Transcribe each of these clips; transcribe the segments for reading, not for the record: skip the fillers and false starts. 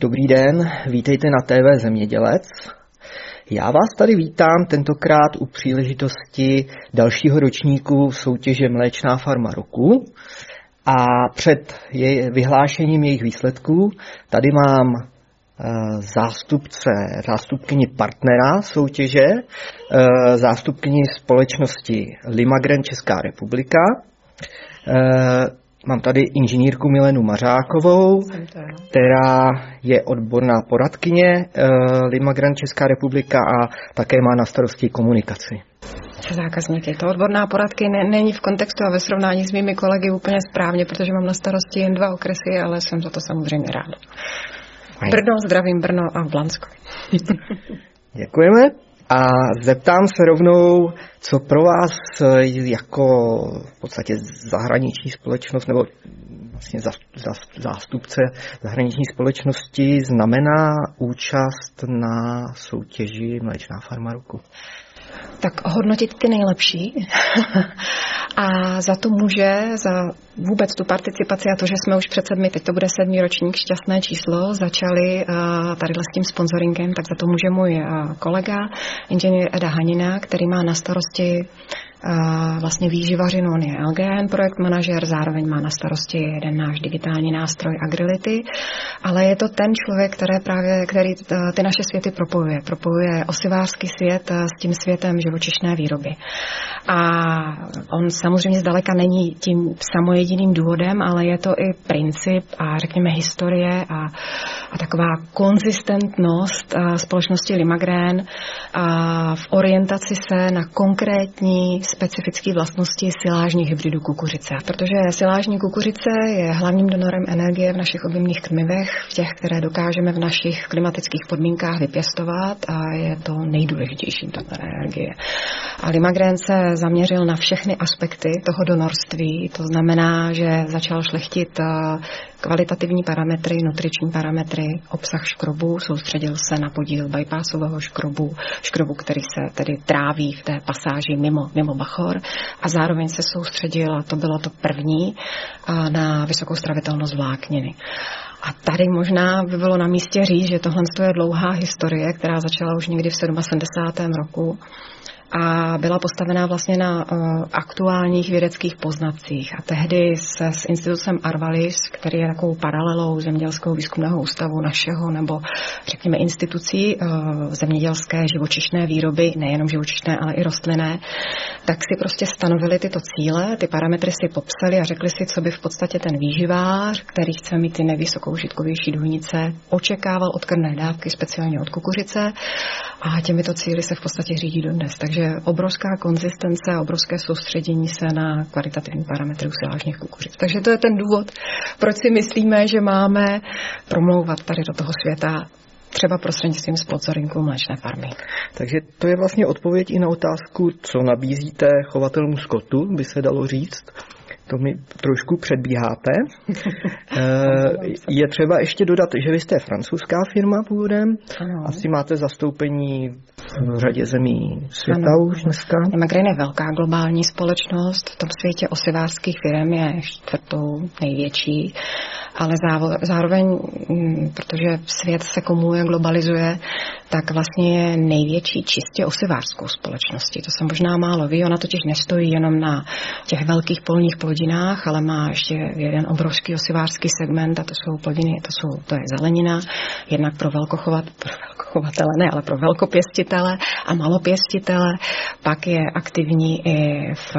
Dobrý den, vítejte na TV Zemědělec. Já vás tady vítám tentokrát u příležitosti dalšího ročníku soutěže Mléčná farma roku a před vyhlášením jejich výsledků tady mám zástupkyni partnera soutěže, zástupkyni společnosti Limagren Česká republika. Mám tady inženýrku Milenu Mařákovou, která je odborná poradkyně Limagren Česká republika a také má na starosti komunikaci. Zákazníky. To odborná poradkyně není v kontextu a ve srovnání s mými kolegy úplně správně, protože mám na starosti jen 2 okresy, ale jsem za to samozřejmě ráda. Brno, zdravím Brno a Blansko. Děkujeme. A zeptám se rovnou, co pro vás jako v podstatě zahraniční společnost nebo vlastně zástupce zahraniční společnosti znamená účast na soutěži Mléčná farma roku? Tak hodnotit ty nejlepší a za to může, za vůbec tu participaci a to, že jsme už před 7, teď to bude 7. ročník, šťastné číslo, začali tady s tím sponsoringem, tak za to může můj kolega, inženýr Eda Hanina, který má na starosti vlastně výživařinu, on je LGN projekt manažer, zároveň má na starosti jeden náš digitální nástroj Agrility, ale je to ten člověk, který ty naše světy propojuje osivářský svět s tím světem živočišné výroby. A on samozřejmě zdaleka není tím samojediným důvodem, ale je to i princip a řekněme historie a taková konzistentnost společnosti Limagren v orientaci se na konkrétní specifické vlastnosti silážních hybridů kukuřice. Protože silážní kukuřice je hlavním donorem energie v našich objemných krmivech, v těch, které dokážeme v našich klimatických podmínkách vypěstovat a je to nejdůležitější donor energie. A Limagren se zaměřil na všechny aspekty toho donorství, to znamená, že začal šlechtit kvalitativní parametry, nutriční parametry, obsah škrobu, soustředil se na podíl bypassového škrobu, který se tedy tráví v té pasáži mimo bachor a zároveň se soustředil, a to bylo to první, na vysokou stravitelnost vlákniny. A tady možná by bylo na místě říct, že tohle je dlouhá historie, která začala už někdy v 77. roku a byla postavená vlastně na aktuálních vědeckých poznatcích. A tehdy se s institutem Arvalis, který je takovou paralelou Zemědělského výzkumného ústavu našeho, nebo řekněme institucí zemědělské živočišné výroby, nejenom živočišné, ale i rostlinné, tak si prostě stanovili tyto cíle, ty parametry si popsali a řekli si, co by v podstatě ten výživář, který chce mít ty nejvysokou užitkovější důnice, očekával od krmné dávky, speciálně od kukuřice, a těmito cíli se v podstatě řídí dodnes. Takže obrovská konzistence a obrovské soustředění se na kvalitativní parametry silážních kukuřic. Takže to je ten důvod, proč si myslíme, že máme promlouvat tady do toho světa třeba prostřednictvím sponsoringu Mléčné farmy. Takže to je vlastně odpověď i na otázku, co nabízíte chovatelům skotu, by se dalo říct. To mi trošku předbíháte. Je třeba ještě dodat, že vy jste francouzská firma původem. Ano. Asi máte zastoupení v řadě zemí světa už dneska. Limagren je velká globální společnost. V tom světě osivářských firm je 4. největší. Ale zároveň, protože svět se komuluje, globalizuje, tak vlastně je největší čistě osivářskou společností. To se možná málo ví, ona totiž nestojí jenom na těch velkých polních plodinách, ale má ještě jeden obrovský osivářský segment a to jsou plodiny, to je zelenina, jednak pro velkochovatele, ne, ale pro velkopěstitele a malopěstitele, pak je aktivní i v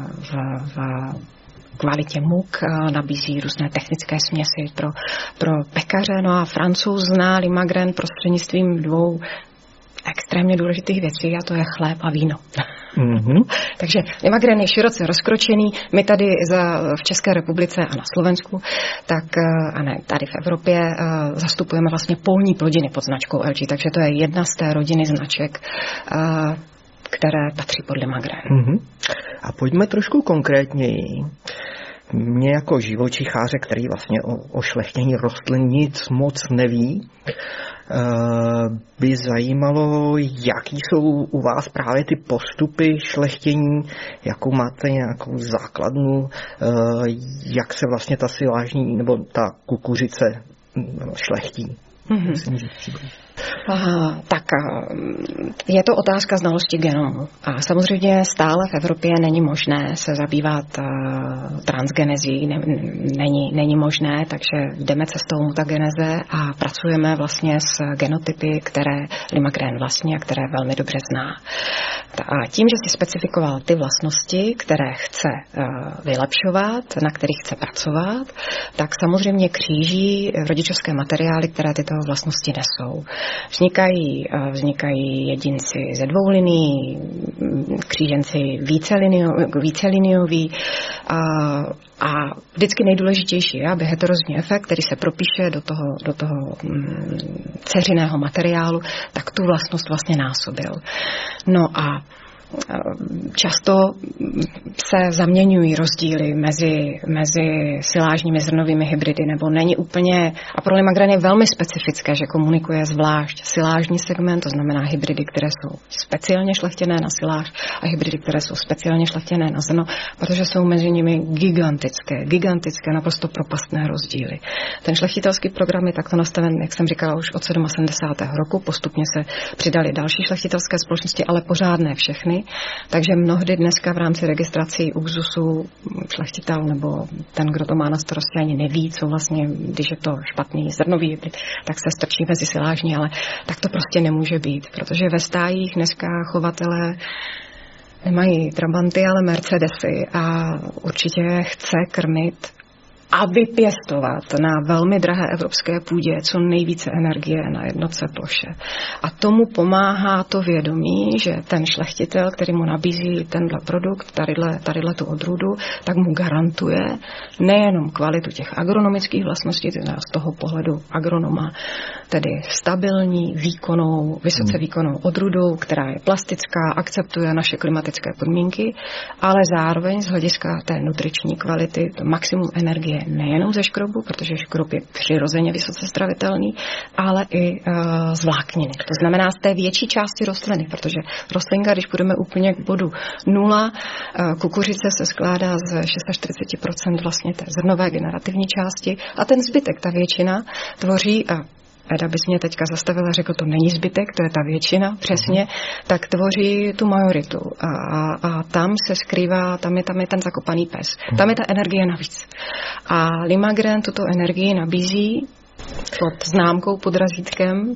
kvalitě muk, nabízí různé technické směsi pro pekaře. No a Francouz zná Limagren prostřednictvím 2 extrémně důležitých věcí, a to je chléb a víno. Mm-hmm. Takže Limagren je široce rozkročený. My tady v České republice a na Slovensku, tak a ne, tady v Evropě zastupujeme vlastně polní plodiny pod značkou LG, takže to je jedna z té rodiny značek, které patří pod Limagren. Mm-hmm. A pojďme trošku konkrétněji. Mě jako živočicháře, který vlastně o šlechtění rostlin nic moc neví, by zajímalo, jaký jsou u vás právě ty postupy šlechtění, jakou máte nějakou základnu, jak se vlastně ta silážní nebo ta kukuřice šlechtí. Tak je to otázka znalosti genomu. A samozřejmě stále v Evropě není možné se zabývat transgenezí, není možné, takže jdeme cestou mutageneze a pracujeme vlastně s genotypy, které Limagren vlastní a které velmi dobře zná. A tím, že si specifikoval ty vlastnosti, které chce vylepšovat, na kterých chce pracovat, tak samozřejmě kříží rodičovské materiály, které tyto vlastnosti nesou. Vznikají jedinci ze dvoulinií, kříženci víceliniový a vždycky nejdůležitější je, aby heterozní efekt, který se propíše do toho dceřiného materiálu, tak tu vlastnost vlastně násobil. No a často se zaměňují rozdíly mezi silážními zrnovými hybridy, nebo není úplně, a pro Limagren je velmi specifické, že komunikuje zvlášť silážní segment, to znamená hybridy, které jsou speciálně šlechtěné na siláž a hybridy, které jsou speciálně šlechtěné na zrno, protože jsou mezi nimi gigantické, naprosto propastné rozdíly. Ten šlechtitelský program je takto nastaven, jak jsem říkala, už od 77. roku, postupně se přidali další šlechtitelské společnosti, ale pořád ne všechny. Takže mnohdy dneska v rámci registrací ÚKZÚZu šlechtitel nebo ten, kdo to má na starosti, ani neví, co vlastně, když je to špatný zrnový hybrid, tak se strčí mezi silážní, ale tak to prostě nemůže být, protože ve stájích dneska chovatelé nemají Trabanty, ale Mercedesy a určitě chce krmit a vypěstovat na velmi drahé evropské půdě co nejvíce energie na jednotce ploše. A tomu pomáhá to vědomí, že ten šlechtitel, který mu nabízí tenhle produkt, tadyhle tu odrůdu, tak mu garantuje nejenom kvalitu těch agronomických vlastností, z toho pohledu agronoma, tedy stabilní, vysoce výkonnou odrůdu, která je plastická, akceptuje naše klimatické podmínky, ale zároveň z hlediska té nutriční kvality to maximum energie nejenom ze škrobu, protože škrob je přirozeně vysoce stravitelný, ale i z vlákniny. To znamená z té větší části rostliny, protože rostlinka, když půjdeme úplně k bodu 0, kukuřice se skládá z 46% vlastně té zrnové generativní části a ten zbytek, ta většina, tvoří Eda bys mě teďka zastavila a řekl, to není zbytek, to je ta většina, přesně, tak tvoří tu majoritu. A tam se skrývá, tam je ten zakopaný pes. Tam je ta energie navíc. A Limagren tuto energii nabízí pod známkou, pod razítkem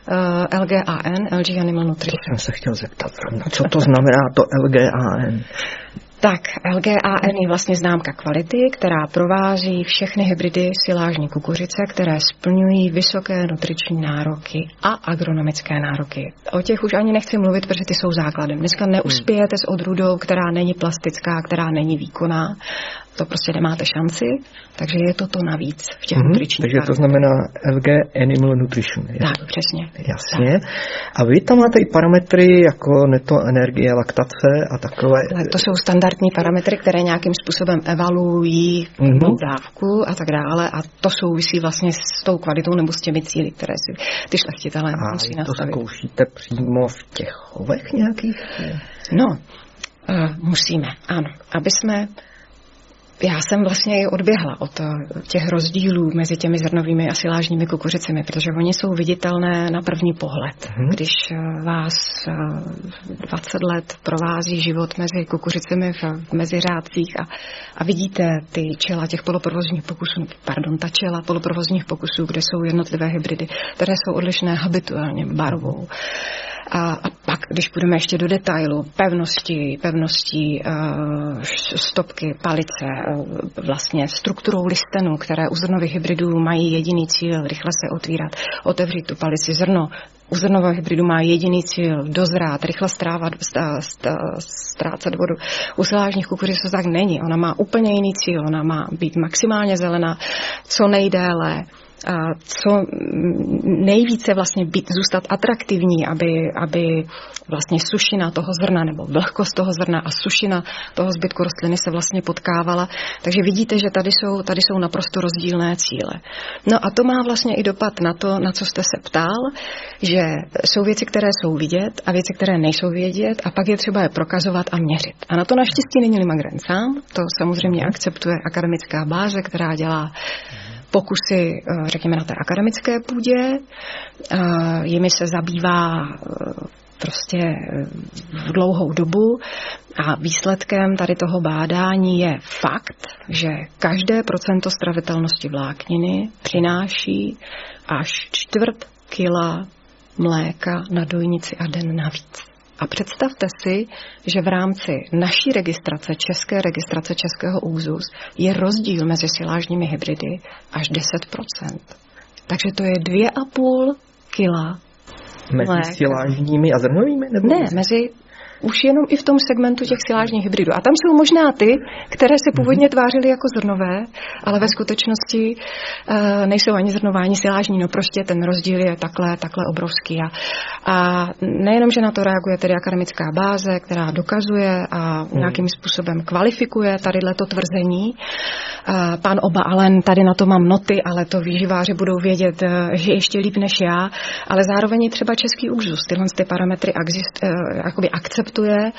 LGAN, LG Animal Nutrition. To jsem se chtěl zeptat, co to znamená to LGAN? Tak, LGAN je vlastně známka kvality, která provází všechny hybridy silážní kukuřice, které splňují vysoké nutriční nároky a agronomické nároky. O těch už ani nechci mluvit, protože ty jsou základem. Dneska neuspějete s odrůdou, která není plastická, která není výkonná. To prostě nemáte šanci, takže je to navíc v těch nutričních. Takže to znamená LG Animal Nutrition. Tak, přesně. Jasně. Tak. A vy tam máte i parametry jako neto energie, laktace a takové. To jsou standardní parametry, které nějakým způsobem evaluují dávku a tak dále a to souvisí vlastně s tou kvalitou nebo s těmi cíli, které si ty šlechtitelé musí nastavit. A to zkoušíte přímo v těch chovech nějakých? No, musíme, ano. Já jsem vlastně i odběhla od těch rozdílů mezi těmi zrnovými a silážními kukuřicemi, protože oni jsou viditelné na první pohled. Když vás 20 let provází život mezi kukuřicemi v meziřádcích a vidíte ty čela těch poloprovozních pokusů, ta čela poloprovozních pokusů, kde jsou jednotlivé hybridy, které jsou odlišné habituálně barvou. A pak, když půjdeme ještě do detailu, pevností, stopky, palice, vlastně strukturou listenu, které u zrnových hybridů mají jediný cíl, rychle se otevřít tu palici. Zrno u zrnového hybridu má jediný cíl dozrát, rychle ztrácet vodu. U silážních kukuřic to tak není. Ona má úplně jiný cíl. Ona má být maximálně zelená, co nejdéle, co nejvíce vlastně zůstat atraktivní, aby vlastně sušina toho zrna nebo vlhkost toho zrna a sušina toho zbytku rostliny se vlastně potkávala. Takže vidíte, že tady jsou naprosto rozdílné cíle. No a to má vlastně i dopad na to, na co jste se ptal, že jsou věci, které jsou vidět a věci, které nejsou vidět a pak je třeba je prokazovat a měřit. A na to naštěstí není Limagren sám, to samozřejmě akceptuje akademická báze, která dělá pokusy, řekněme, na té akademické půdě. Jimi se zabývá prostě v dlouhou dobu a výsledkem tady toho bádání je fakt, že každé procento stravitelnosti vlákniny přináší až 1/4 kila mléka na dojnici a den navíc. A představte si, že v rámci naší registrace, české registrace českého ÚKZÚZ, je rozdíl mezi silážními hybridy až 10%. Takže to je 2,5 kila mléka. Mezi silážními a zrnovými? Nebo ne, mezi už jenom i v tom segmentu těch silážních hybridů. A tam jsou možná ty, které se původně tvářily jako zrnové, ale ve skutečnosti nejsou ani zrnová, ani silážní. No prostě ten rozdíl je takhle obrovský. A nejenom, že na to reaguje tedy akademická báze, která dokazuje a nějakým způsobem kvalifikuje tadyhleto tvrzení. Pan Oba Allen, tady na to mám noty, ale to výživáři budou vědět, že ještě líp než já, ale zároveň třeba český ÚKZÚZ tyhle ty parametry akceptuje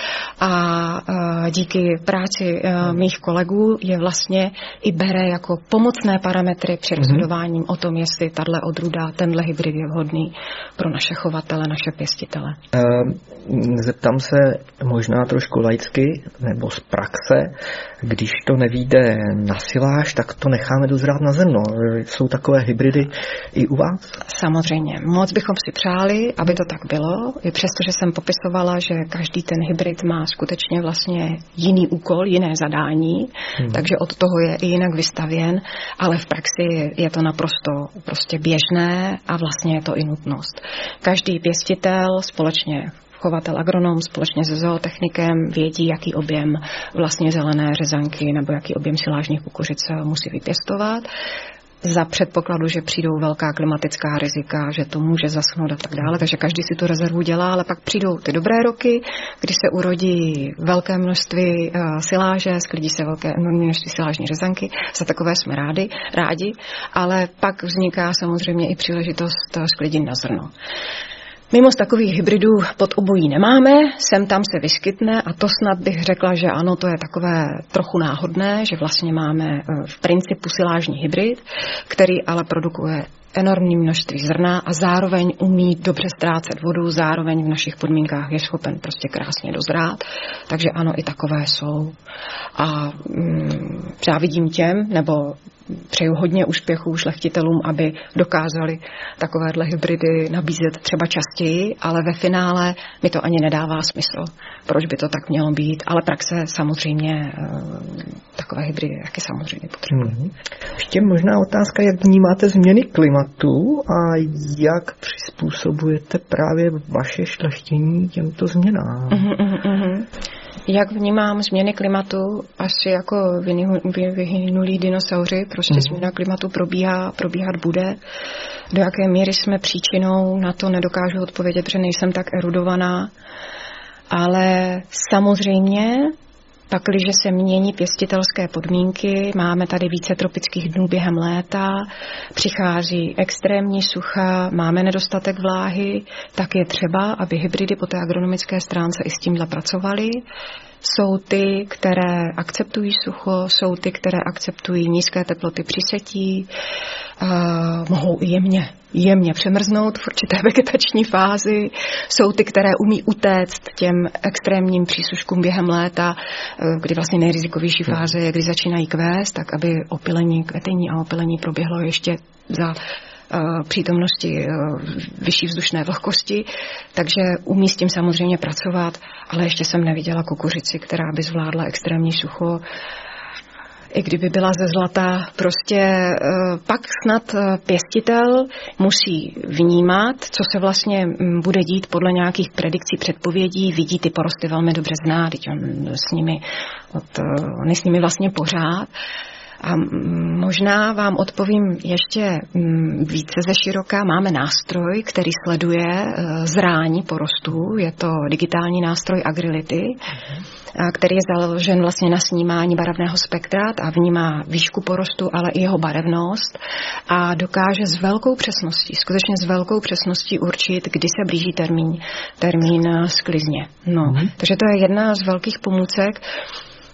a díky práci mých kolegů je vlastně i bere jako pomocné parametry při rozhodováním o tom, jestli tahle odrůda, tenhle hybrid je vhodný pro naše chovatele, naše pěstitele. Zeptám se možná trošku laicky nebo z praxe, když to nevyjde na siláž, tak to necháme dozrát na zrno. Jsou takové hybridy i u vás? Samozřejmě. Moc bychom si přáli, aby to tak bylo, i přesto, že jsem popisovala, že každý ten hybrid má skutečně vlastně jiný úkol, jiné zadání, takže od toho je i jinak vystavěn, ale v praxi je to naprosto prostě běžné a vlastně je to i nutnost. Každý pěstitel společně chovatel agronom společně se zootechnikem vědí, jaký objem vlastně zelené řezanky nebo jaký objem silážních kukuřic musí vypěstovat. Za předpokladu, že přijdou velká klimatická rizika, že to může zaschnout a tak dále, takže každý si tu rezervu dělá, ale pak přijdou ty dobré roky, kdy se urodí velké množství siláže, sklidí se velké enormní množství silážní řezanky, za takové jsme rádi, ale pak vzniká samozřejmě i příležitost sklidit na zrno. Mimo z takových hybridů pod obojí nemáme, sem tam se vyskytne a to snad bych řekla, že ano, to je takové trochu náhodné, že vlastně máme v principu silážní hybrid, který ale produkuje enormní množství zrna a zároveň umí dobře ztrácet vodu, zároveň v našich podmínkách je schopen prostě krásně dozrát, takže ano, i takové jsou. A závidím těm, nebo přeju hodně úspěchů šlechtitelům, aby dokázali takovéhle hybridy nabízet třeba častěji, ale ve finále mi to ani nedává smysl. Proč by to tak mělo být? Ale praxe samozřejmě takové hybridy taky samozřejmě potřebuje. Ještě možná otázka, jak vnímáte změny klimatu a jak přizpůsobujete právě vaše šlechtění těmto změnám? Jak vnímám změny klimatu, asi jako vyhynulí dinosauři, prostě změna klimatu probíhat bude. Do jaké míry jsme příčinou, na to nedokážu odpovědět, protože nejsem tak erudovaná. Ale samozřejmě, pakliže se mění pěstitelské podmínky, máme tady více tropických dnů během léta, přichází extrémní sucha, máme nedostatek vláhy, tak je třeba, aby hybridy po té agronomické stránce i s tímhle pracovaly. Jsou ty, které akceptují sucho, jsou ty, které akceptují nízké teploty při setí, mohou i jemně přemrznout v určité vegetační fázi. Jsou ty, které umí utéct těm extrémním přísuškům během léta, kdy vlastně nejrizikovější fáze je, kdy začínají kvést, tak aby kvetení a opylení proběhlo ještě za přítomnosti vyšší vzdušné vlhkosti, takže umí s tím samozřejmě pracovat, ale ještě jsem neviděla kukuřici, která by zvládla extrémní sucho. I kdyby byla ze zlata, prostě pak snad pěstitel musí vnímat, co se vlastně bude dít podle nějakých predikcí, předpovědí, vidí ty porosty velmi dobře zná, teď on je s nimi vlastně pořád. A možná vám odpovím ještě více ze široka. Máme nástroj, který sleduje zrání porostů. Je to digitální nástroj Agrility, který je založen vlastně na snímání barevného spektra a vnímá výšku porostu, ale i jeho barevnost a dokáže s velkou přesností, skutečně s velkou přesností určit, kdy se blíží termín sklizně. Takže to je jedna z velkých pomůcek.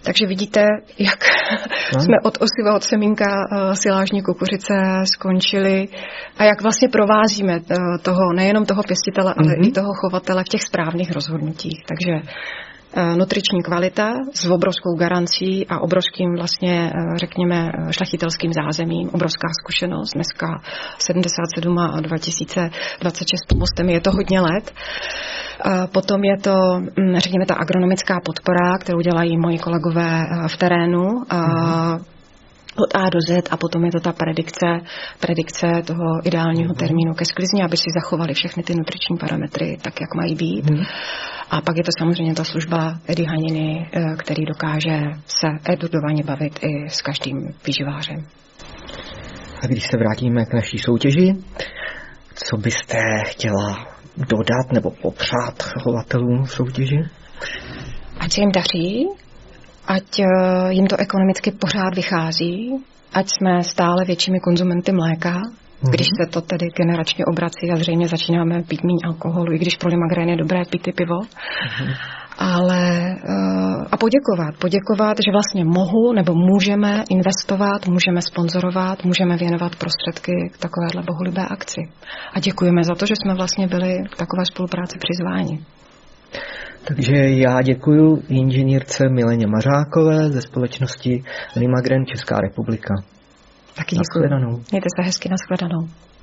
Takže vidíte, jak jsme od osiva, od semínka silážní kukuřice skončili a jak vlastně provázíme nejenom toho pěstitele, ale i toho chovatele v těch správných rozhodnutích. Takže nutriční kvalita s obrovskou garancí a obrovským vlastně, řekněme, šlechtitelským zázemím, obrovská zkušenost. Dneska 77 a 2026 pomozte mi, je to hodně let. Potom je to, řekněme, ta agronomická podpora, kterou dělají moji kolegové v terénu, od A do Z, a potom je to ta predikce toho ideálního termínu ke sklizni, aby si zachovali všechny ty nutriční parametry tak, jak mají být. A pak je to samozřejmě ta služba Edy Haniny, který dokáže se erudovaně bavit i s každým výživářem. A když se vrátíme k naší soutěži, co byste chtěla dodat nebo popřát chovatelům soutěži? Ať se jim daří, ať jim to ekonomicky pořád vychází, ať jsme stále většími konzumenty mléka, když se to tedy generačně obrací a zřejmě začínáme pít méně alkoholu, i když pro Limagrain je dobré pít i pivo. Ale a poděkovat, že vlastně mohu nebo můžeme investovat, můžeme sponzorovat, můžeme věnovat prostředky k takovéhle bohulibé akci. A děkujeme za to, že jsme vlastně byli k takové spolupráci přizváni. Takže já děkuji inženýrce Mileně Mařákové ze společnosti Limagrain Česká republika. Taky děkuji. Mějte se hezky, nashledanou.